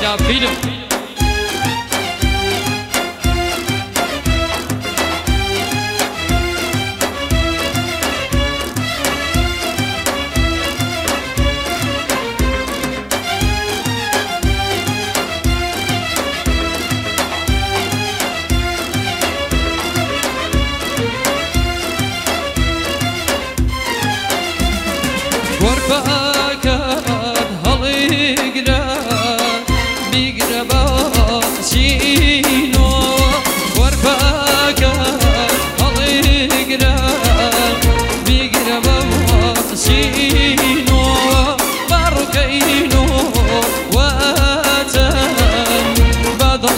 يا فيلم ورفاكت هلي قرا بيقرا باسينو ورفاكت هلي قرا بيقرا باسينو باركينو واتن بدل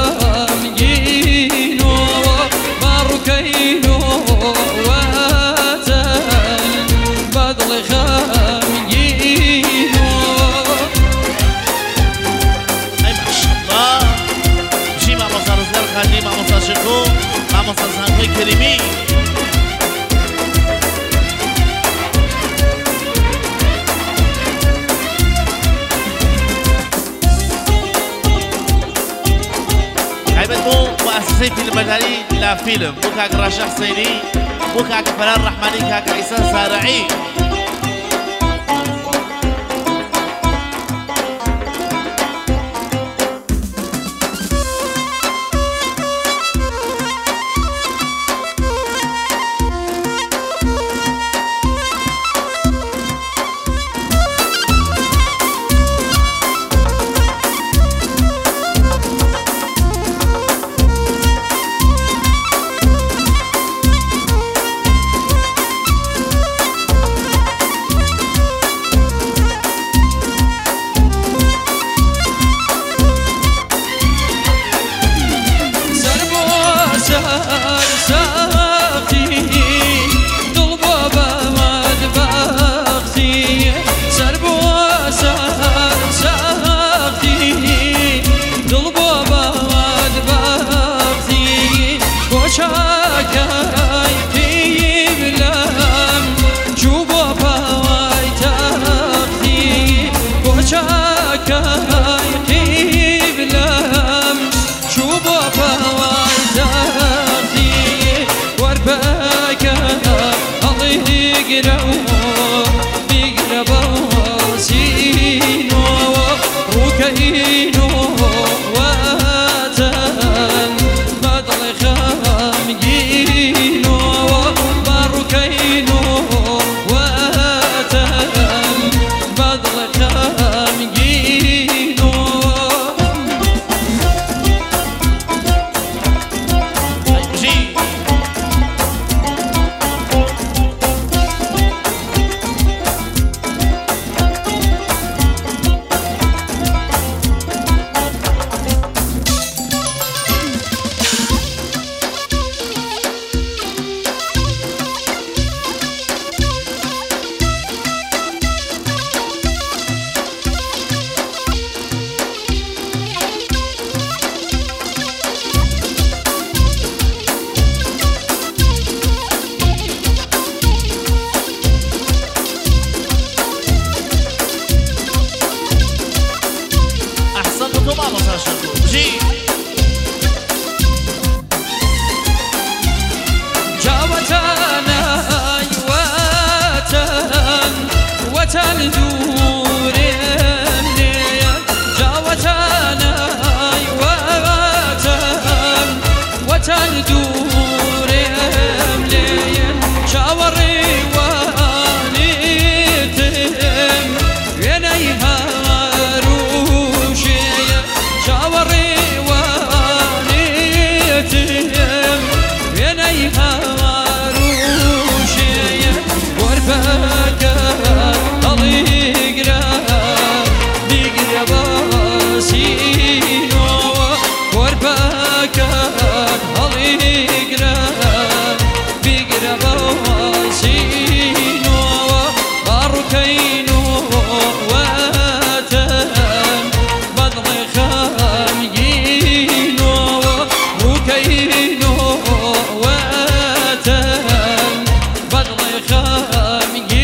خامجينو باركينو واتن بدل خامجينو أي ما شاء الله جي مع مصار زغر خالي مع مصار شكو مع مصار زنقوي كريمي عيبتو مؤسسي فيلم مجالي لا فيلم بوكاك راشق حسيني بوكاك فلان رحماني كاك عيسى سارعي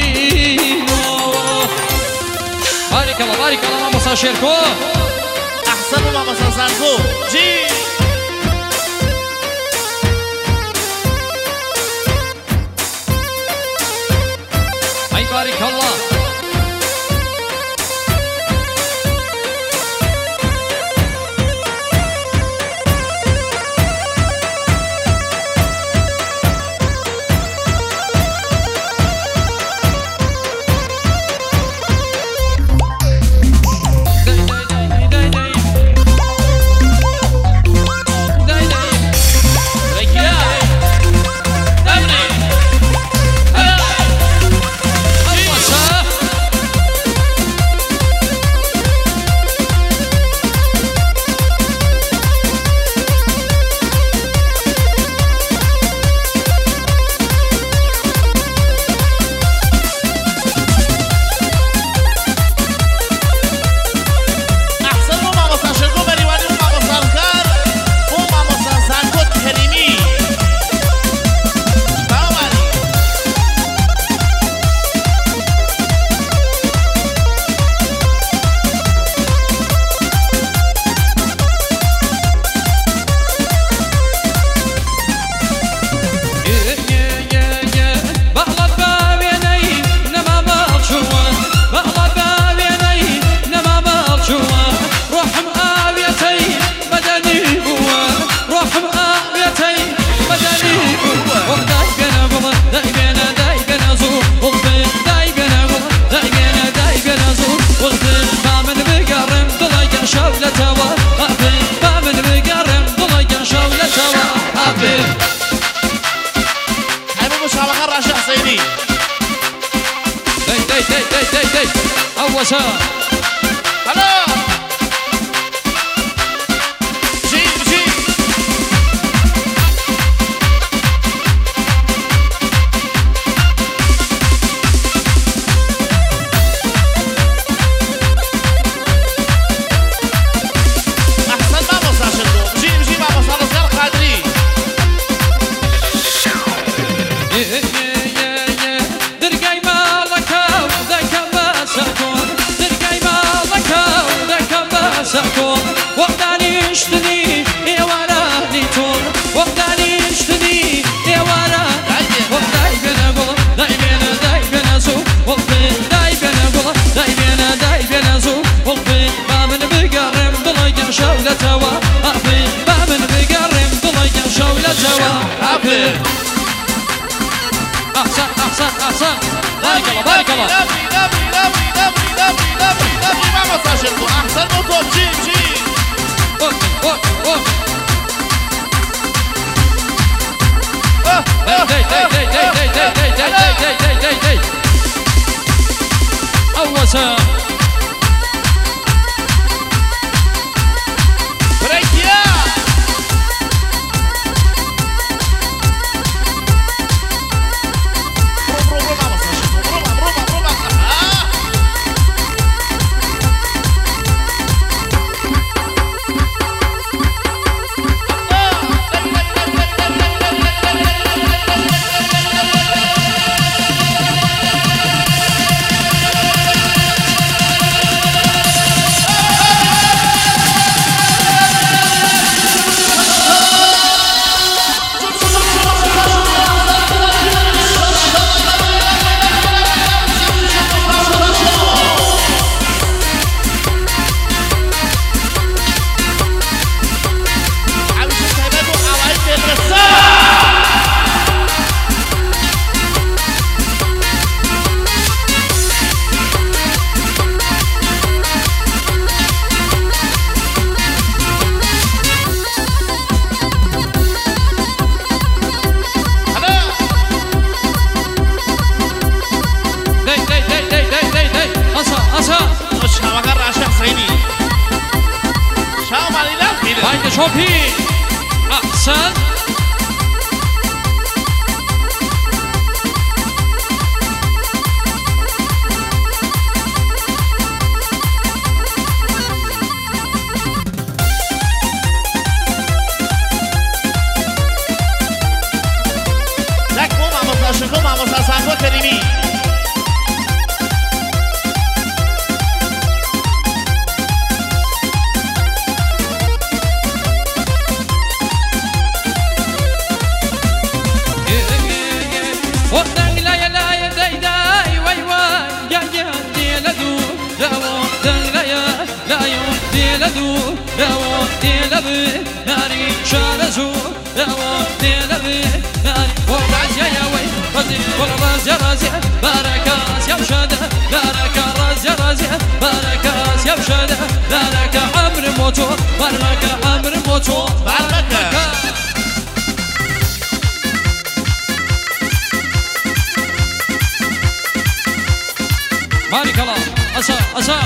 بارك الله ما شاركوا مامۆستا زانکۆ جی أي بارك الله أوسا هلا جي جي أحسن مامۆستا شردو جي جي مامۆستا ڕزگار قادری درقاي مالكا ذاك باسكون درقاي مالكا ذاك باسكون وقتاني اشتني يا وراني تون وقتاني اشتني يا وراني وقتاي بنقول داي بنزو وقتي داي بنقول داي بنزو وقتي ما من بقرم ضلق شولة توا أبي ما من بقرم ضلق شولة توا أبي أحسن بارك الله مامۆستا شردو أحسن موتۆ جي جي أوسا بريكيا هايدا شوبي أحسن Vamos a Sango Terimi. ديلبي ناري شارزو ديلبي ناري ورازيا يا وي ورازيا رازيا باركاس يا وشادة دارك رازيا باركاس يا وشادة دارك عمر موتو بارك عمر موتو بارك بارك الله أسا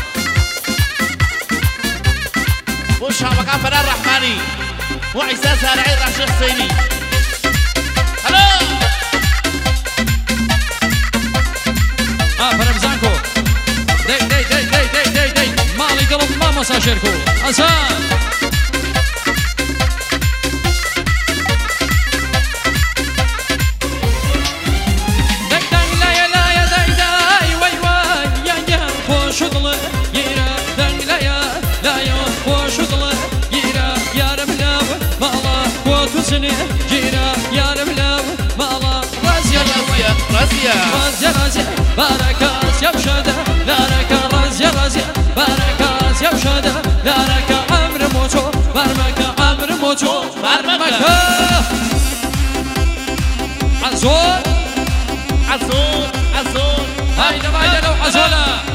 وش هبقى فنان رحماني وعيسى سارعين رح شيخ حسيني هلا فرمزانكو دي مالي قلب ما مساشركو أسان جيرا يا ربلاو مالا رازيا رازيا باركاس يا وشادة دارك رازيا باركاس يا وشادة دارك عمر موتو برمك عمر موتو برمك عزول عزول هايدا لو عزولة